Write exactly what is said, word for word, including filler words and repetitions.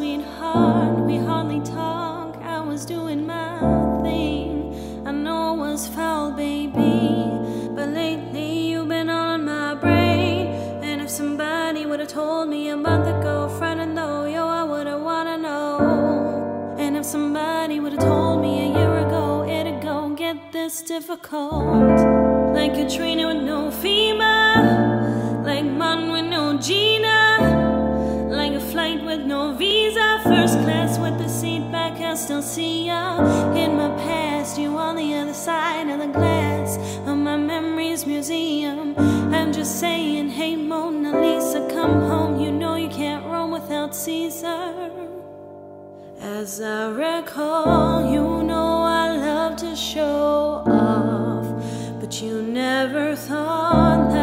sweetheart, we hardly talk. I was doing my thing. I know it was foul, baby, but lately you've been on my brain. And if somebody would've told me a month ago, friend, I know, yo, I would've wanna know. And if somebody would've told me a year ago, it'd go get this difficult. Like Katrina with no FEMA, like Mon with no Gina, like a flight with no visa, first class with the seat back. I still see ya in my past, you on the other side of the glass of my memories museum. I'm just saying, hey Mona Lisa, come home. You know you can't roam without Caesar. As I recall, you know I love to show off, but you never thought that